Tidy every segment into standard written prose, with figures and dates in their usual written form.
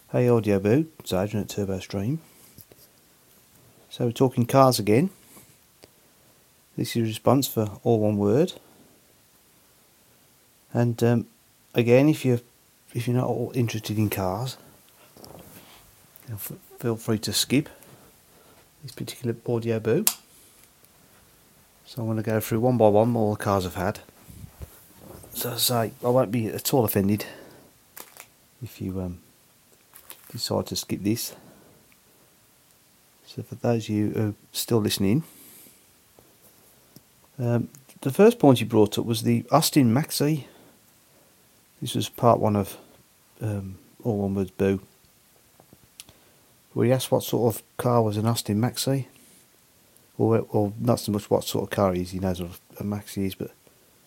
Hey Audio Boo, it's Adrian at Turbo Stream. So we're talking cars again. This is a response for all one word. And again, if you're not all interested in cars, feel free to skip this particular Audio Boo. So I'm going to go through one by one all the cars I've had. So as I say, I won't be at all offended if you decide to skip this. So for those of you who are still listening, the first point he brought up was the Austin Maxi. This was part one of All One Word's Boo, where he asked what sort of car was an Austin Maxi, or not so much what sort of car it is. He knows what a Maxi is, but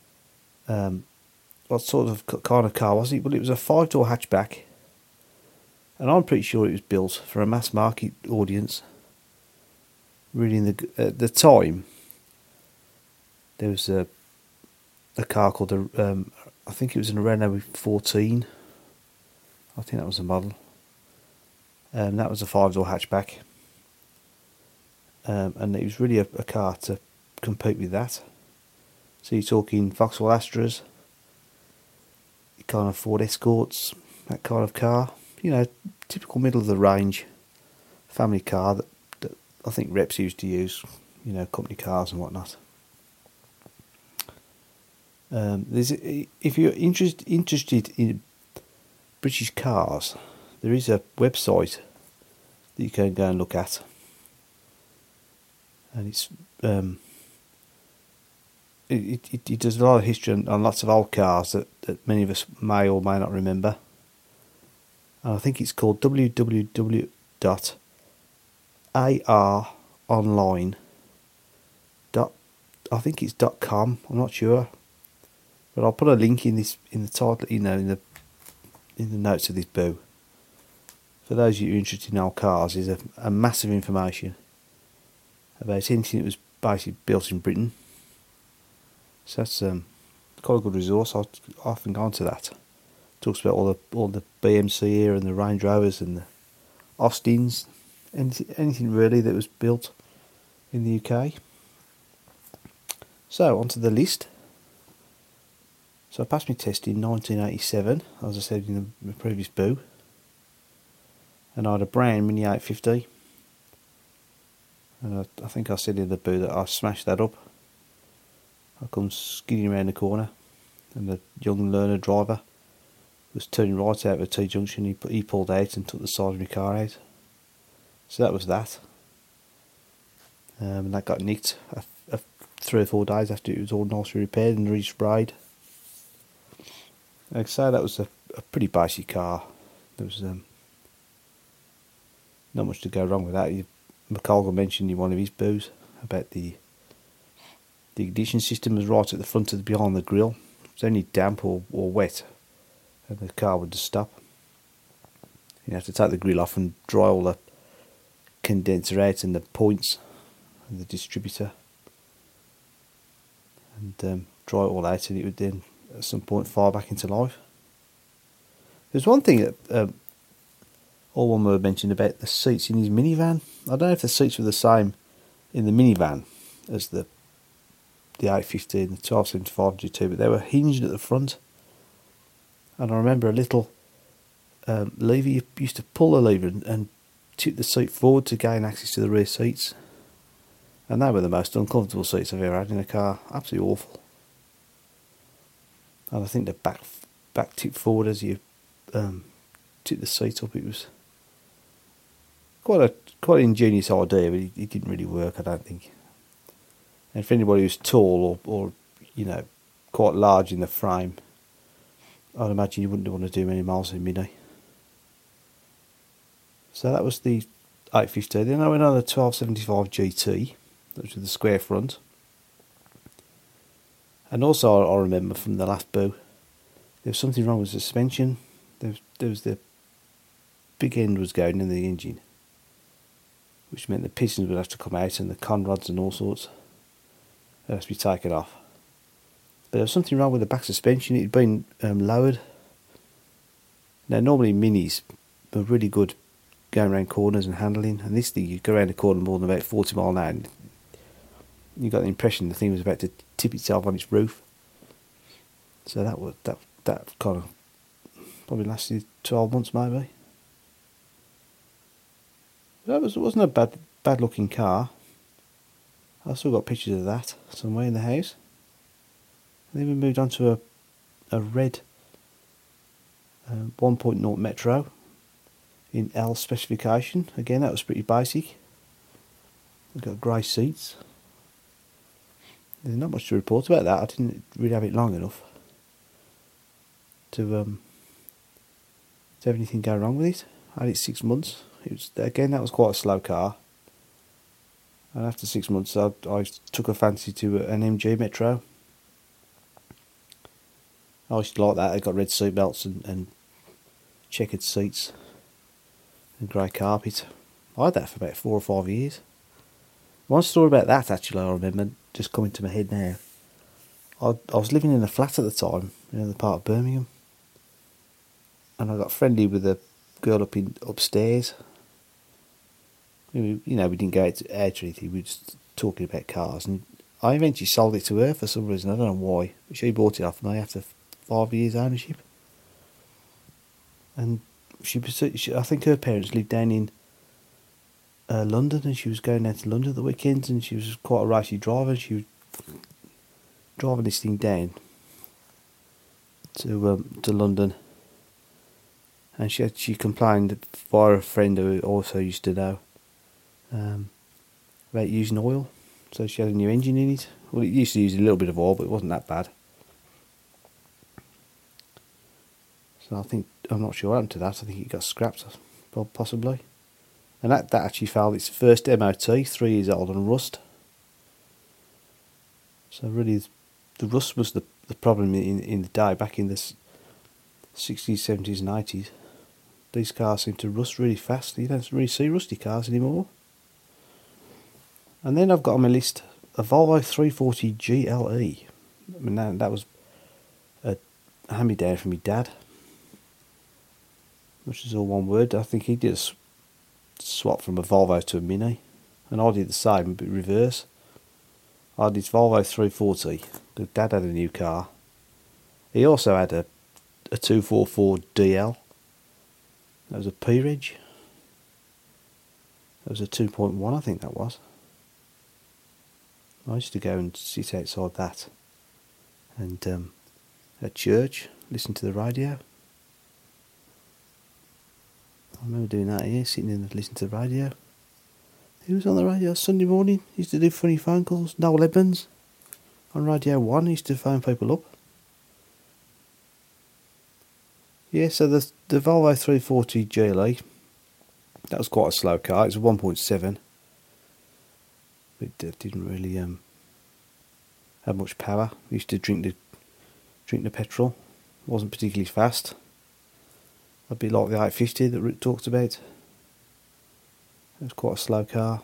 what sort of kind of car was it? Well, it was a 5-door hatchback, and I'm pretty sure it was built for a mass market audience. Really, at the time, there was a car called I think it was a Renault 14. I think that was the model. That was a 5-door hatchback, and it was really a car to compete with that. So you're talking Vauxhall Astras, kind of Ford Escorts, that kind of car. You know, typical middle of the range family car that I think reps used to use. You know, company cars and whatnot. If you're interested in British cars, there is a website that you can go and look at, and it's it does a lot of history on lots of old cars that many of us may or may not remember. And I think it's called www.aronline. I think it's .com. I'm not sure, but I'll put a link in the title, in the notes of this boo. For those of you interested in old cars, there's a massive information about anything that was basically built in Britain. So that's quite a good resource. I've often gone to that. Talks about all the BMC here and the Range Rovers and the Austins, anything really that was built in the UK. So onto the list. So I passed my test in 1987, as I said in the previous boo, and I had a brown Mini 850, and I think I said in the boo that I smashed that up. I come skidding around the corner, and the young learner driver was turning right out of a T-junction. He pulled out and took the side of my car out. So that was that. And that got nicked 3 or 4 days after it was all nicely repaired and resprayed. Like I say, that was a pretty basic car. There was not much to go wrong with that. McColgan mentioned in one of his boos about the ignition system was right at the front of behind the grille. It was only damp or wet, and the car would just stop. You have to take the grill off and dry all the condenser out and the points and the distributor, and dry it all out, and it would then at some point fire back into life. There's one thing that All One Word mentioned about the seats in his minivan. I don't know if the seats were the same in the minivan as the 850 and the 1275 GT, but they were hinged at the front. And I remember a little lever. You used to pull the lever and tip the seat forward to gain access to the rear seats. And they were the most uncomfortable seats I've ever had in a car. Absolutely awful. And I think the back tipped forward as you tip the seat up. It was quite an ingenious idea, but it didn't really work, I don't think. And for anybody who's tall or you know, quite large in the frame, I'd imagine you wouldn't want to do many miles in Mini. So that was the 850. Then I went on the 1275 GT, which was the square front. And also I remember from the last boo, there was something wrong with the suspension. There was the big end was going in the engine, which meant the pistons would have to come out and the conrods and all sorts. It has to be taken off. But there was something wrong with the back suspension. It had been lowered. Now normally Minis, are really good going around corners and handling. And this thing, you go around a corner more than about 40 mile an hour, and you got the impression the thing was about to tip itself on its roof. So that kind of probably lasted 12 months maybe. It wasn't a bad looking car. I've still got pictures of that somewhere in the house. And then we moved on to a red 1.0 Metro in L specification. Again, that was pretty basic. We've got grey seats. There's not much to report about that. I didn't really have it long enough to have anything go wrong with it. I had it 6 months. That was quite a slow car. And after 6 months, I took a fancy to an MG Metro. I used to like that. They got red seat belts and checkered seats and grey carpet. I had that for about 4 or 5 years. One story about that, actually, I remember just coming to my head now. I was living in a flat at the time, in the part of Birmingham, and I got friendly with a girl upstairs. We didn't go out or anything. We were just talking about cars, and I eventually sold it to her for some reason. I don't know why, but she bought it off me after 5 years ownership. And I think her parents lived down in London, and she was going down to London at the weekends, and she was quite a racy driver. She was driving this thing down to London, and she complained via a friend who also used to know about using oil. So she had a new engine in it. Well, it used to use a little bit of oil, but it wasn't that bad. So I'm not sure what happened to that. I think it got scrapped, possibly. And that actually failed its first MOT, 3 years old, on rust. So really, the rust was the problem in the day, back in the 60s, 70s and 80s. These cars seem to rust really fast. You don't really see rusty cars anymore. And then I've got on my list a Volvo 340 GLE. I mean, that was a hand-me-down from my dad, which is all one word. I think he did a swap from a Volvo to a Mini, and I did the same, but reverse. I had this Volvo 340. Dad had a new car. He also had a 244 DL. That was a P-Reg. That was a 2.1, I think that was. I used to go and sit outside that, and at church, listen to the radio. I remember doing that here, sitting in and listening to the radio. He was on the radio Sunday morning. He used to do funny phone calls. Noel Edmonds on Radio 1. He used to phone people up. Yeah, so the Volvo 340 GLE, that was quite a slow car. It was a 1.7. It didn't really have much power. It used to drink the petrol. It wasn't particularly fast. A bit like the 850 that Rick talked about. It was quite a slow car.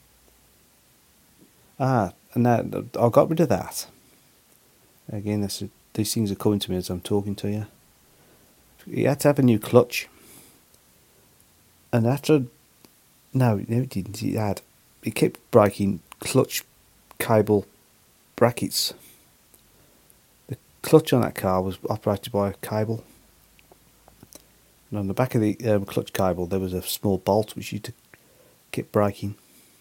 And now I got rid of that. Again, these things are coming to me as I'm talking to you. He had to have a new clutch. And no, it didn't. It kept breaking clutch cable brackets. The clutch on that car was operated by a cable. And on the back of the clutch cable there was a small bolt which used to keep breaking.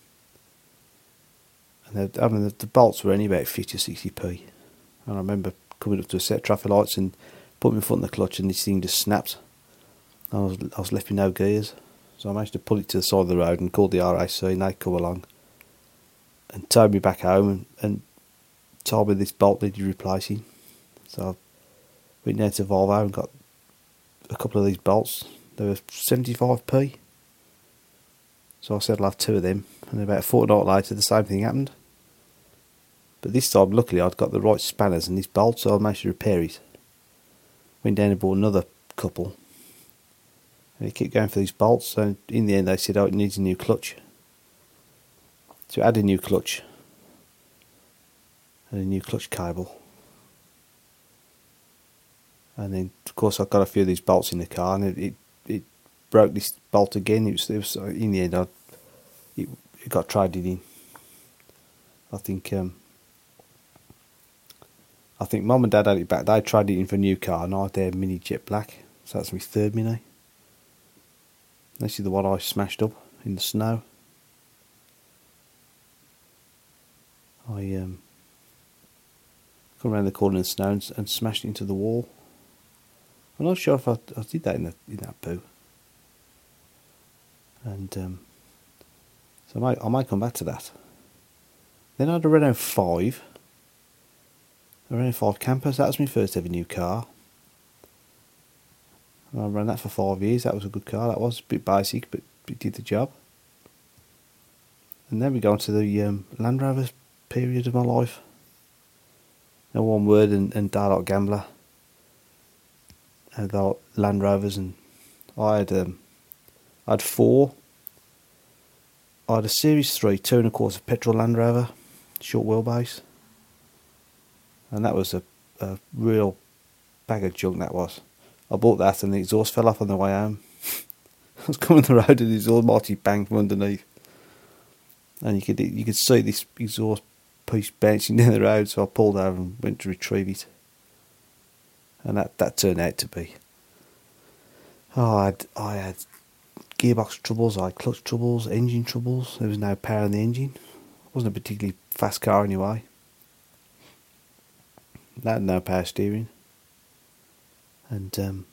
And the bolts were only about 50 or 60p. And I remember coming up to a set of traffic lights and putting my foot in the clutch, and this thing just snapped. I was left with no gears. So I managed to pull it to the side of the road and called the RAC, and they come along and towed me back home and told me this bolt needed replacing. So I went down to Volvo and got a couple of these bolts. They were 75p. So I said I'll have 2 of them, and about a fortnight later the same thing happened. But this time, luckily, I'd got the right spanners and this bolt, so I managed to repair it. Went down and bought another couple. And he kept going for these bolts, so in the end they said, it needs a new clutch. So I added a new clutch and a new clutch cable. And then, of course, I got a few of these bolts in the car, and it broke this bolt again. It was in the end, it got traded in. I think Mum and Dad had it back. They traded it in for a new car, and I had their Mini Jet Black. So that's my third Mini. This is the one I smashed up in the snow. I come around the corner in the snow and smashed it into the wall. I'm not sure if I did that in that poo. And so I might come back to that. Then I had a Renault 5. A Renault 5 Camper. So that was my first ever new car. And I ran that for 5 years. That was a good car. That was a bit basic, but it did the job. And then we go on to the Land Rover period of my life. Now, One Word and Daylight Gambler. And the Land Rovers, and I had 4. I had a Series 3 2.25 petrol Land Rover, short wheelbase, and that was a real bag of junk. That was. I bought that, and the exhaust fell off on the way home. I was coming the road, and the exhaust mighty bang from underneath, and you could see this exhaust piece bouncing down the road. So I pulled over and went to retrieve it, and that turned out to be. I had gearbox troubles, I had clutch troubles, engine troubles. There was no power in the engine. It wasn't a particularly fast car anyway. That had no power steering. And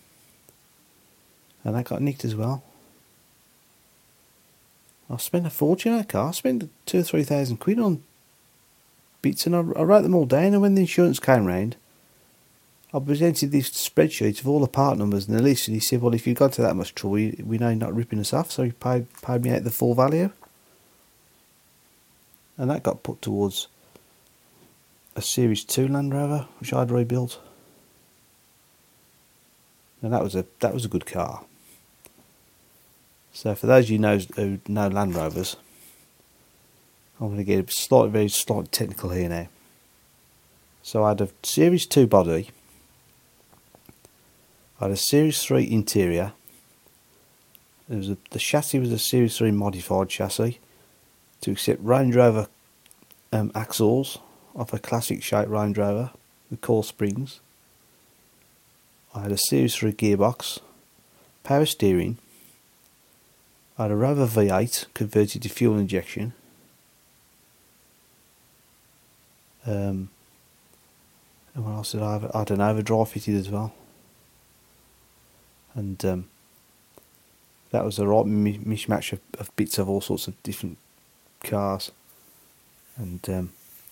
that got nicked as well. I spent a fortune on that car. I spent 2,000 or 3,000 quid on bits, and I wrote them all down, and when the insurance came round, I presented this spreadsheet of all the part numbers and the list, and he said, well, if you've got to that much trouble, we know you're not ripping us off, so he paid me out the full value. And that got put towards a Series 2 Land Rover, which I'd rebuilt. And that was a good car. So for those of you who know Land Rovers, I'm going to get very slightly technical here now. So I had a Series 2 body. I had a Series 3 interior. The chassis was a Series 3 modified chassis to accept Range Rover axles off a classic shaped Range Rover with coil springs. I had a Series 3 gearbox, power steering. I had a Rover V8 converted to fuel injection. And what else did I have? I had an overdrive fitted as well. And that was a right mishmash of bits of all sorts of different cars. And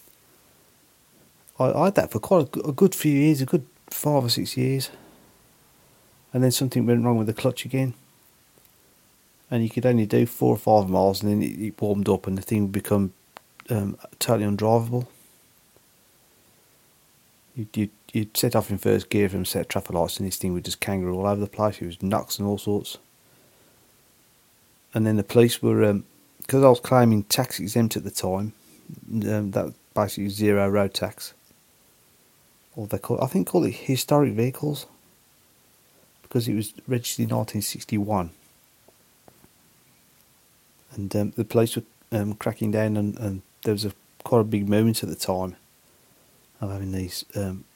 I had that for quite a good few years, a good 5 or 6 years. And then something went wrong with the clutch again. And you could only do 4 or 5 miles, and then it warmed up and the thing would become totally undrivable. You'd set off in first gear from set traffic lights, and this thing would just kangaroo all over the place. It was knocks and all sorts. And then the police were, because I was claiming tax exempt at the time, that basically zero road tax. Or I think called it historic vehicles, because it was registered in 1961. And the police were cracking down, and there was quite a big movement at the time of having these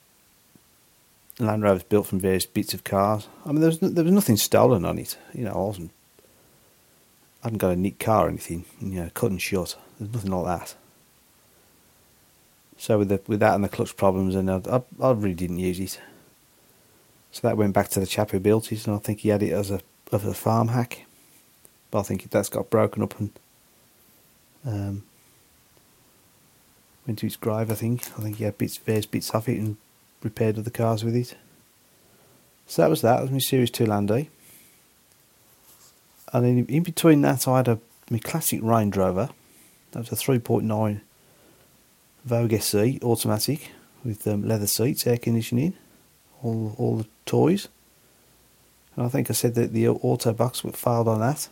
Land Rovers built from various bits of cars. I mean, there was nothing stolen on it. You know, I hadn't got a nicked car or anything. You know, cut and shut. There's nothing like that. So with that and the clutch problems, and I really didn't use it. So that went back to the chap who built it, and I think he had it as a farm hack. But I think that's got broken up and went to his grave. I think he had various bits off it and repaired other cars with it. So that was my Series 2 Landy. And then in between that, I had my classic Range Rover. That was a 3.9 Vogue SE automatic with leather seats, air conditioning, all the toys. And I think I said that the auto box failed on that.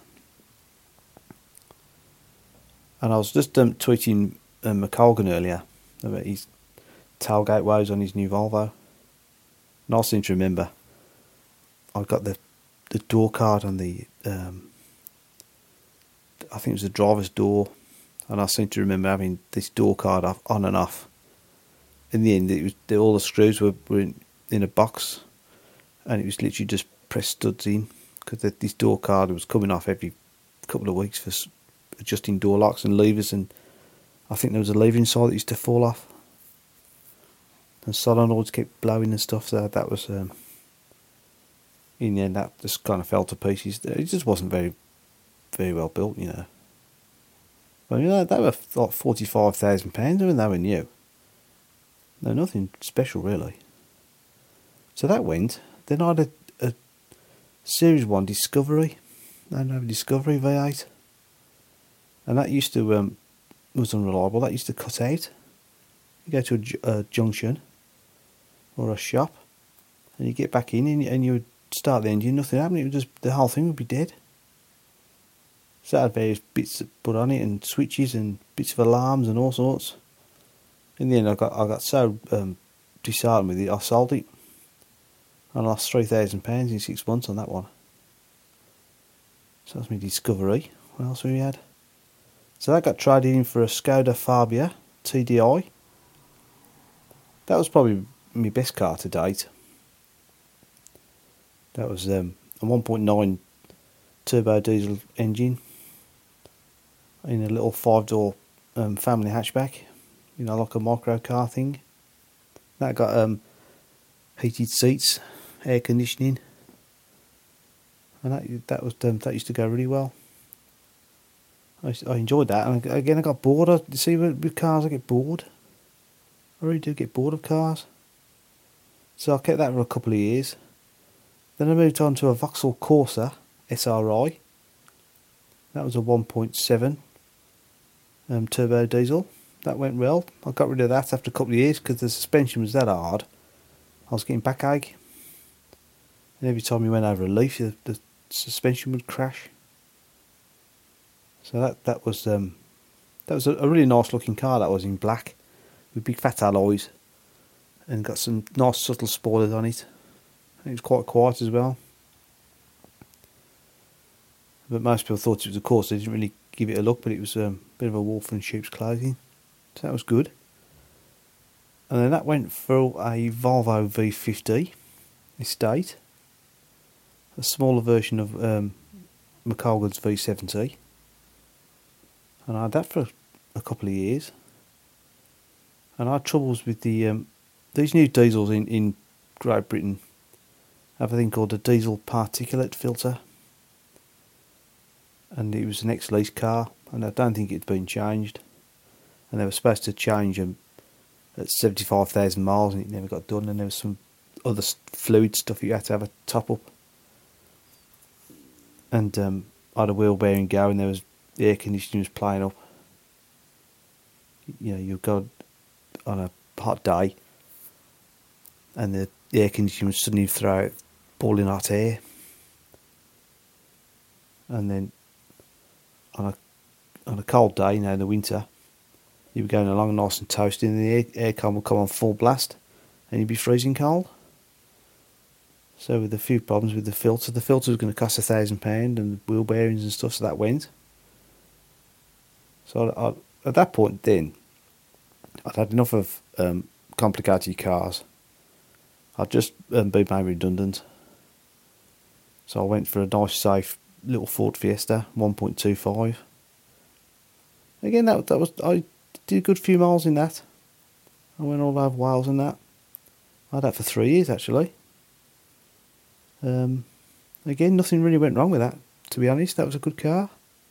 And I was just tweeting McColgan earlier about his tailgate woes on his new Volvo. And I seem to remember I got the door card on the I think it was the driver's door, and I seem to remember having this door card on and off. In the end, all the screws were in a box, and it was literally just press studs in, because this door card was coming off every couple of weeks for adjusting door locks and levers, and I think there was a lever inside that used to fall off, and solenoids kept blowing and stuff. So that was in the end that just kind of fell to pieces. It just wasn't very well built, you know. But you know, they were like £45,000 when they were new. No, nothing special really. So that went. Then I had a Series 1 Discovery. I had a Discovery V8. And that used to, was unreliable. That used to cut out. You go to a junction or a shop, and you get back in, and you would start the engine, nothing happened. It would just, the whole thing would be dead. So I had various bits put on it, and switches and bits of alarms and all sorts. In the end, I got so disheartened with it, I sold it. I lost £3,000 in 6 months on that one. So that's my Discovery. What else have we had? So that got traded in for a Skoda Fabia TDI. That was probably my best car to date. That was a 1.9 turbo diesel engine in a little 5-door family hatchback, you know, like a micro car thing. That got heated seats, air conditioning, and that used to go really well. I enjoyed that, and again I got bored. You see, with cars I get bored. I really do get bored of cars. So I kept that for a couple of years. Then I moved on to a Vauxhall Corsa SRI. That was a 1.7 turbo diesel. That went well. I got rid of that after a couple of years because the suspension was that hard. I was getting backache, and every time you went over a leaf, the suspension would crash. So that was a really nice looking car. That was in black with big fat alloys, and got some nice subtle spoilers on it. And it was quite quiet as well. But most people thought it was a Corsa. They didn't really give it a look, but it was a bit of a wolf in sheep's clothing. So that was good. And then that went for a Volvo V50 estate, a smaller version of McColgan's V70. And I had that for a couple of years. And I had troubles with these new diesels in Great Britain have a thing called a diesel particulate filter. And it was an ex-lease car, and I don't think it had been changed. And they were supposed to change them at 75,000 miles, and it never got done. And there was some other fluid stuff you had to have a top up. And I had a wheel bearing go, and the air conditioning was playing up. You know, you go on a hot day, and the air conditioning would suddenly throw out boiling hot air. And then on a cold day, you know, in the winter, you were going along nice and toasty, and the aircon would come on full blast, and you'd be freezing cold. So with a few problems with the filter was going to cost £1,000, and the wheel bearings and stuff, so that went. So at that point then, I'd had enough of complicated cars. I'd just been made redundant. So I went for a nice, safe little Ford Fiesta 1.25. Again, that was I did a good few miles in that. I went all over Wales in that. I had that for 3 years actually. Again, nothing really went wrong with that. To be honest, that was a good car.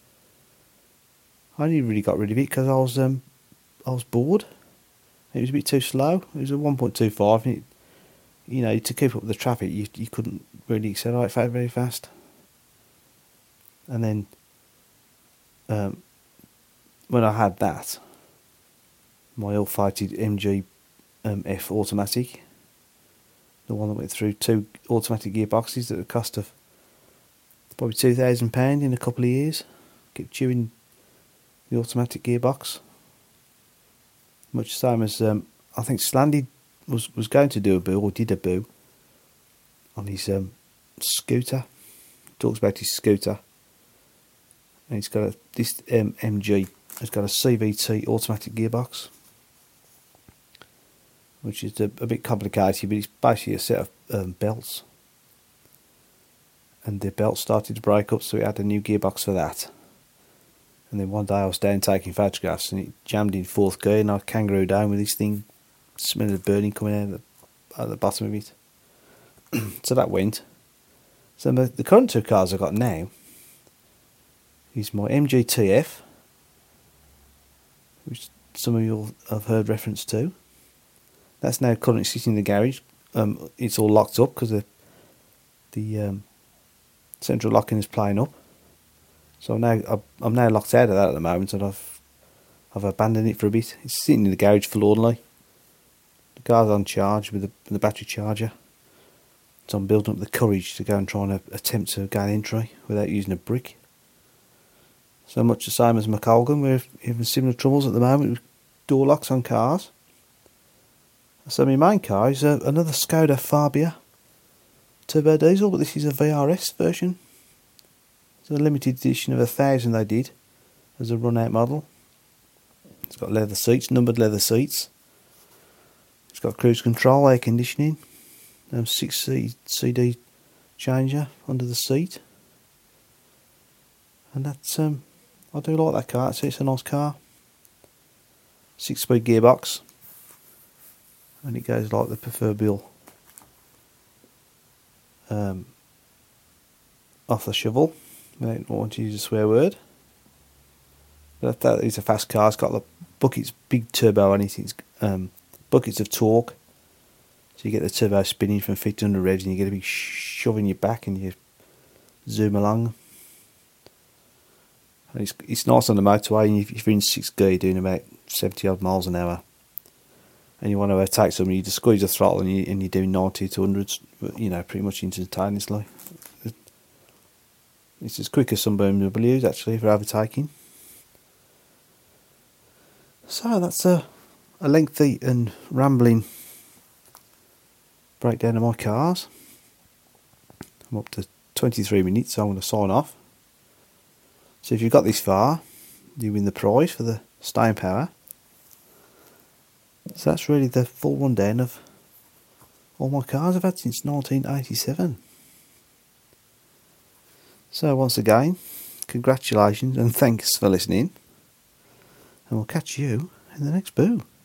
I only really got rid of it because I was bored. It was a bit too slow. It was a 1.25, and you know, to keep up with the traffic, you couldn't really accelerate very fast. And then when I had that, my ill-fated MG F automatic, the one that went through 2 automatic gearboxes at the cost of probably £2,000 in a couple of years, kept chewing the automatic gearbox. Much the same as I think Slandy was going to do a boo, or did a boo, on his scooter. Talks about his scooter. and it's got this MG has got a CVT automatic gearbox, which is a bit complicated, but it's basically a set of belts, and the belt started to break up, so it had a new gearbox for that. And then one day I was down taking photographs, and it jammed in fourth gear, and I kangarooed down with this thing, smelling of burning coming out of the bottom of it. So that went. So the current two cars I've got now is my MGTF, which some of you have heard reference to. That's now currently sitting in the garage. It's all locked up because the central locking is playing up. So I'm now locked out of that at the moment, and I've abandoned it for a bit. It's sitting in the garage forlornly. The car's on charge with the battery charger. So I'm building up the courage to go and try and attempt to gain entry without using a brick. So much the same as McColgan, we're having similar troubles at the moment with door locks on cars. So my main car is another Skoda Fabia turbo diesel, but this is a VRS version. It's a limited edition of 1,000 they did as a run-out model. It's got leather seats, numbered leather seats. It's got cruise control, air conditioning, 6 CD changer under the seat. And that's I do like that car. It's a nice car. 6-speed gearbox, and it goes like the proverbial off the shovel. I don't want to use a swear word, but that is a fast car. It's got the buckets, big turbo on it. It's buckets of torque, so you get the turbo spinning from 1500 revs, and you get a big shove in your back, and you zoom along. And it's nice on the motorway, and if you're in 6th gear, you're doing about 70 odd miles an hour, and you want to overtake somebody, you just squeeze the throttle, and you're doing 90 to 100, pretty much instantaneously. It's as quick as some BMWs actually for overtaking. So that's a lengthy and rambling breakdown of my cars. I'm up to 23 minutes, so I'm going to sign off. So if you've got this far, you win the prize for the staying power. So that's really the full rundown of all my cars I've had since 1987. So once again, congratulations and thanks for listening, and we'll catch you in the next boo.